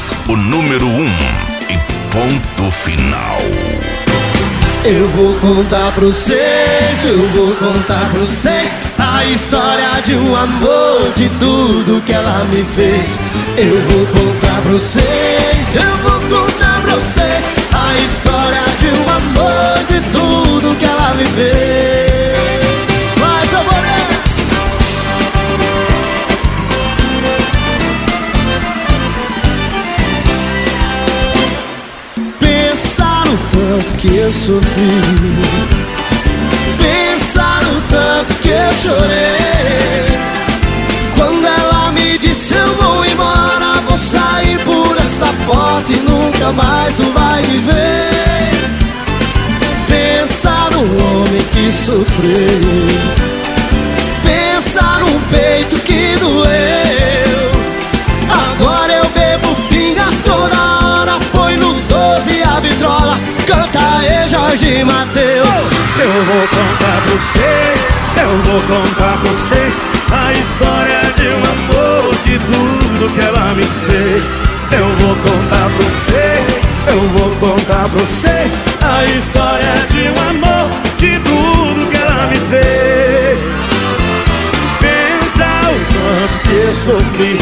Hits, o número 1 e ponto final. Eu vou contar pra vocês, eu vou contar pra vocês a história de um amor, de tudo que ela me fez. Eu vou contar pra vocês, eu vou contar pra vocês a história de um amor, de tudo que ela me fez. Vai, seu Moreno! Pensa no tanto que eu sofri, pensa no tanto que eu chorei. Quando ela me disse eu vou embora, vou sair por essa porta e nunca mais tu vai me ver. Pensa no homem que sofreu, pensa no peito que doeu. Agora eu bebo pinga toda hora, põe no 12 a vitrola, canta aí Jorge Mateus. Eu vou contar pra vocês, eu vou contar pra vocês a história de um amor, de tudo que ela me fez. Eu vou contar pra vocês, eu vou contar pra vocês a história de um amor, de tudo que ela me fez. Pensa o tanto que eu sofri,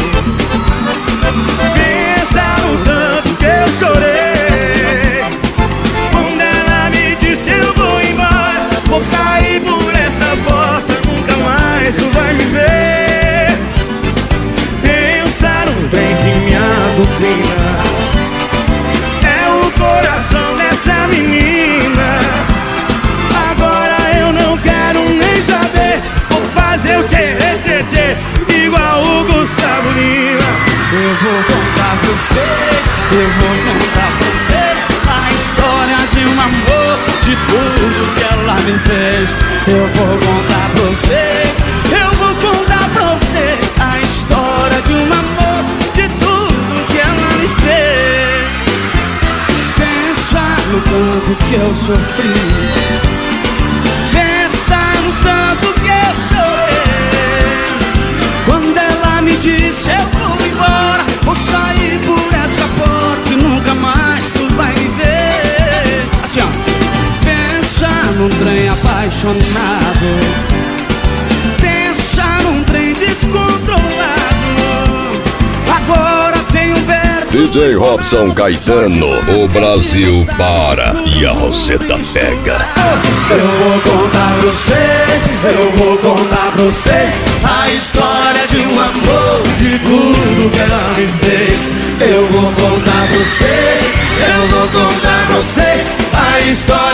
pensa o tanto que eu chorei. Quando ela me disse eu vou embora, vou sair por essa porta, nunca mais tu vai me ver. Pensa no bem que me azucrina, é o coração dessa menina. Agora eu não quero nem saber, vou fazer o tchê-tchê-tchê igual o Gustavo Lima. Eu vou contar pra vocês, eu vou contar pra vocês a história de um amor, de tudo que ela me fez. Eu vou contar pra vocês, eu vou contar pra vocês a história de um amor, de tudo que ela me fez. Pensa no tanto que eu sofri, pensa no tanto que eu chorei. Quando ela me disse eu vou embora, vou sair por essa porta e nunca mais tu vai me ver. Assim ó, pensa num trem apaixonado, pensa num trem descontrolado. Agora tem um verbo. DJ Robson Caetano, o Brasil para e a Roseta pega. Eu vou contar pra vocês, eu vou contar pra vocês a história de um amor, de tudo que ela me fez. Eu vou contar pra vocês, eu vou contar pra vocês a história